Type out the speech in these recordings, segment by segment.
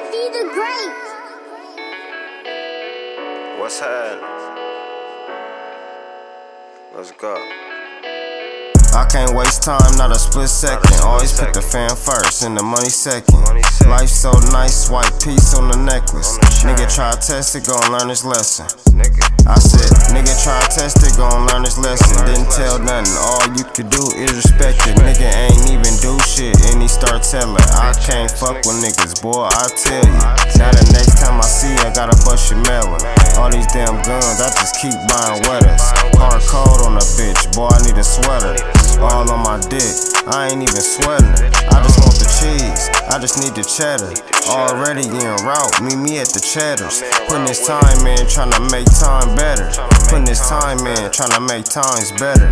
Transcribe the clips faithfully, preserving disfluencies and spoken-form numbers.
Feed the great. What's happening? Let's go. I can't waste time, not a split second. Always put the fam first and the money second. Life so nice, white piece on the necklace. Nigga try to test it, gon' learn his lesson. I said, nigga try to test it, gon' learn his lesson. Didn't tell nothing, all you could do is respect it. Nigga ain't even do shit, and he start telling. I can't fuck with niggas, boy, I tell you. Now the next time I see you, I gotta bust your melon. All these damn guns, I just keep buying wetters. Hard cold on a bitch, boy, I need a sweater. All on my dick, I ain't even sweating it. I just want the cheese, I just need the cheddar. Already en route, meet me at the Cheddars. Putting this time in, tryna make time better. Putting this time in, tryna make times better.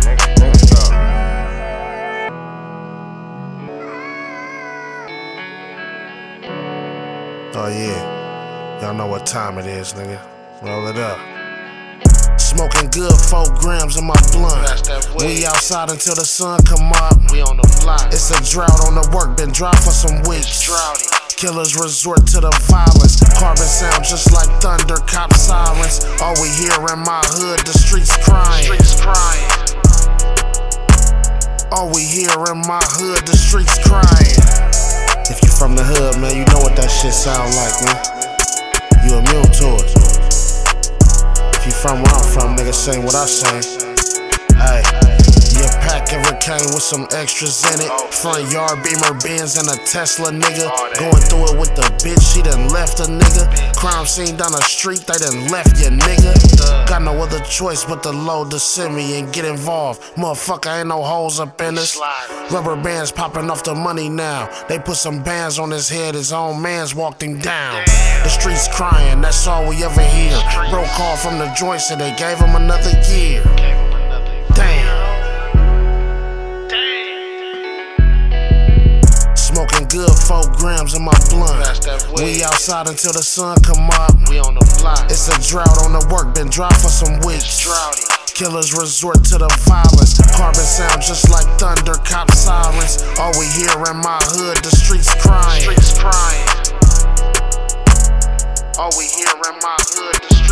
Oh yeah, y'all know what time it is, nigga. Roll it up. Smoking good, four grams in my blunt. We outside until the sun come up. We on the block. It's a drought on the work, been dry for some weeks. Killers resort to the violence. Carbon sound just like thunder, cop sirens. All we hear in my hood, the streets crying. Streets crying. All we hear in my hood, the streets crying. If you from the hood, man, you know what that shit sound like, man. You immune to it. If you from where I'm from, nigga, sing what I sing. Hey, your pack ever came with some extras in it. Front yard, Beamer, Benz, and a Tesla, nigga. Going through it with the bitch, she done left a nigga. Crime scene down the street, they done left ya, nigga. Got no other choice but to load the semi and get involved. Motherfucker, ain't no holes up in this. Rubber bands popping off the money now. They put some bands on his head, his own mans walked him down. The streets crying, that's all we ever hear. Broke call from the joint, so they gave him another year. Damn. Smoking good, four grams in my blunt. We outside until the sun come up. We on the block. It's a drought on the work, been dry for some weeks. Killers resort to the violence. Carbon sound just like thunder, cop sirens. All we hear in my hood, the streets crying. Streets crying. All we hear in my hood, the streets